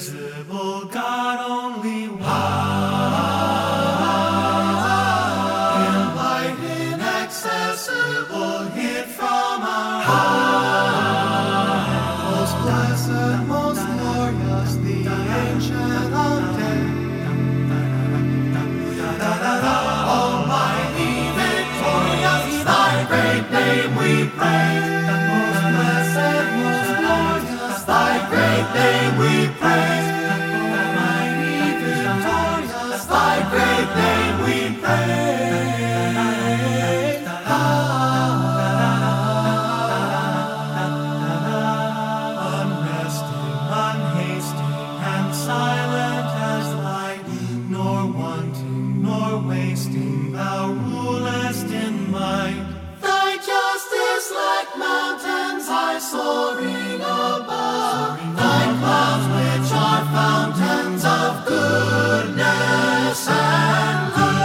invisible God, only one. In light inaccessible, hid from our eyes. Most blessed, most glorious, the Ancient of Days. Almighty, victorious, thy great name we praise. Most blessed, most glorious, thy great name we praise. Almighty, victorious, thy great name we praise. Unresting, unhasting, and silent as light, nor wanting, nor wasting, thou rulest in might. Thy justice like mountains high soaring above, thy clouds which are fountains of goodness and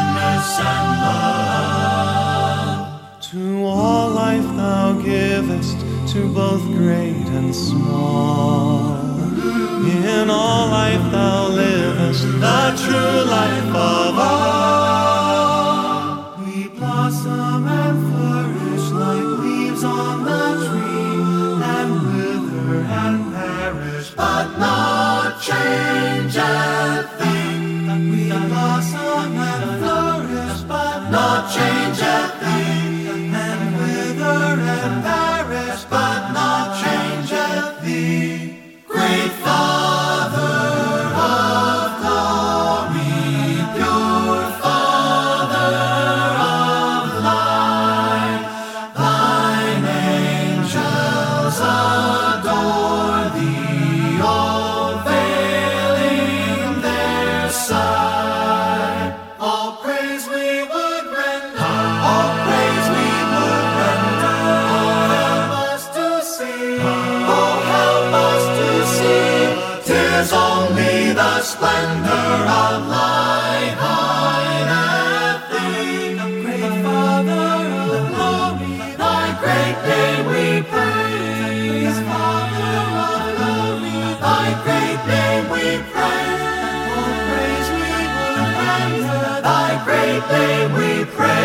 love. To all life thou givest, to both great and small. In all life thou livest, the true life of all. We blossom and flourish like leaves on the tree, and wither and perish, but not change a thing. We blossom and flourish, but not change a thing, and wither and perish, but not change a thing. Great Father of glory, pure Father of light, thine angels adore thee, all veiling their sight. All praise we would render, all praise we would render. Oh, help us to see, oh, help us to see. 'Tis only the splendor of light hideth thee. Great Father of glory, thy great name we praise. Father of glory, thy great name we praise. All praise we would render, thy great name we praise.